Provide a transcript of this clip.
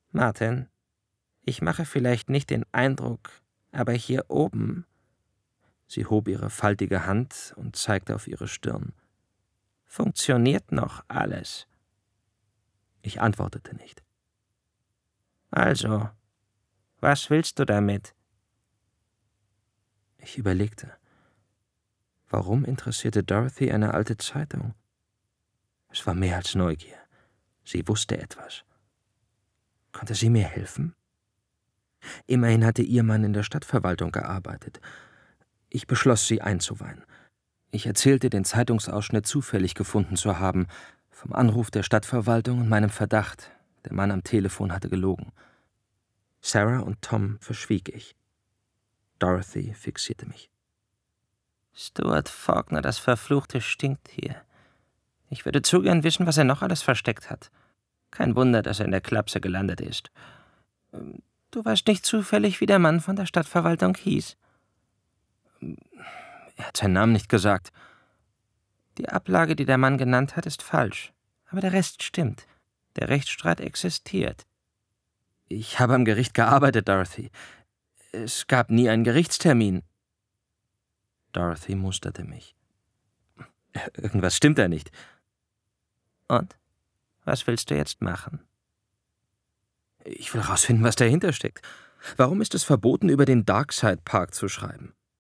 Martin, ich mache vielleicht nicht den Eindruck, aber hier oben. Sie hob ihre faltige Hand und zeigte auf ihre Stirn. Funktioniert noch alles. Ich antwortete nicht. Also, was willst du damit? Ich überlegte. Warum interessierte Dorothy eine alte Zeitung? Es war mehr als Neugier. Sie wusste etwas. Konnte sie mir helfen? Immerhin hatte ihr Mann in der Stadtverwaltung gearbeitet. Ich beschloss, sie einzuweihen. Ich erzählte, den Zeitungsausschnitt zufällig gefunden zu haben, vom Anruf der Stadtverwaltung und meinem Verdacht. Der Mann am Telefon hatte gelogen. Sarah und Tom verschwieg ich. Dorothy fixierte mich. Stuart Faulkner, das Verfluchte, stinkt hier. Ich würde zu gern wissen, was er noch alles versteckt hat. Kein Wunder, dass er in der Klapse gelandet ist. Du weißt nicht zufällig, wie der Mann von der Stadtverwaltung hieß? Er hat seinen Namen nicht gesagt. Die Ablage, die der Mann genannt hat, ist falsch. Aber der Rest stimmt. Der Rechtsstreit existiert. Ich habe am Gericht gearbeitet, Dorothy. Es gab nie einen Gerichtstermin. Dorothy musterte mich. Irgendwas stimmt da nicht. Und? Was willst du jetzt machen? Ich will herausfinden, was dahinter steckt. Warum ist es verboten, über den Darkside Park zu schreiben?